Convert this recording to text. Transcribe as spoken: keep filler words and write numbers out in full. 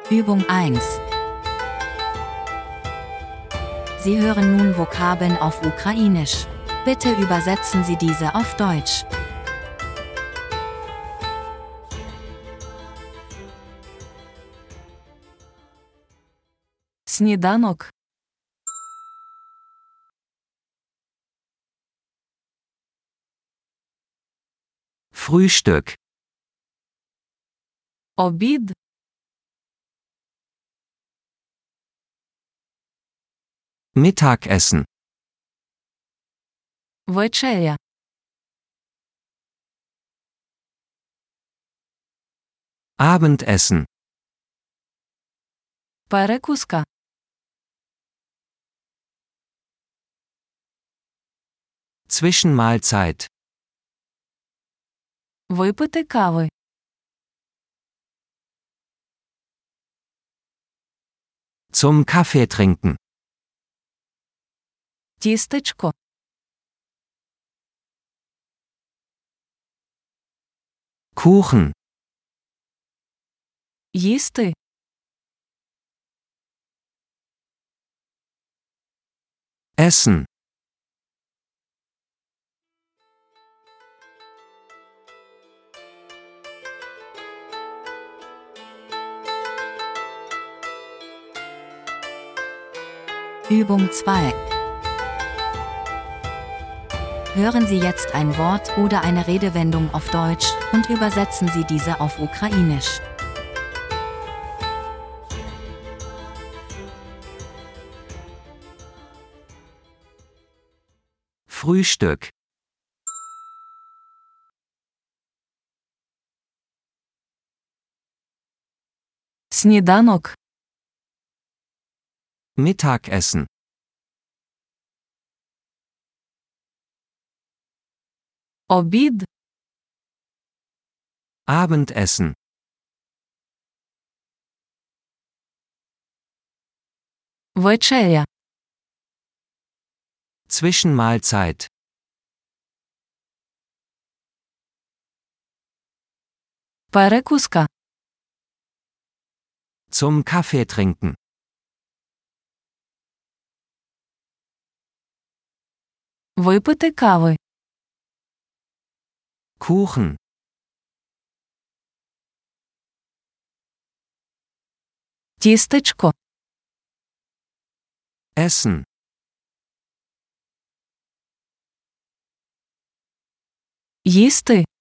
Übung eins. Sie hören nun Vokabeln auf Ukrainisch. Bitte übersetzen Sie diese auf Deutsch. Сніданок. Frühstück. Обід. Mittagessen. Вечеря. Abendessen. Перекуска. Zwischenmahlzeit. Випити кави. Zum Kaffee trinken. Тістечко. Kuchen. Їсти. Essen. Übung zwei. Hören Sie jetzt ein Wort oder eine Redewendung auf Deutsch und übersetzen Sie diese auf Ukrainisch. Frühstück. Сніданок. Mittagessen. Обід. Abendessen. Вечеря. Zwischenmahlzeit. Перекуска. Zum Kaffee trinken. Випити кави. Kuchen. Тістечко. Essen. Їсти.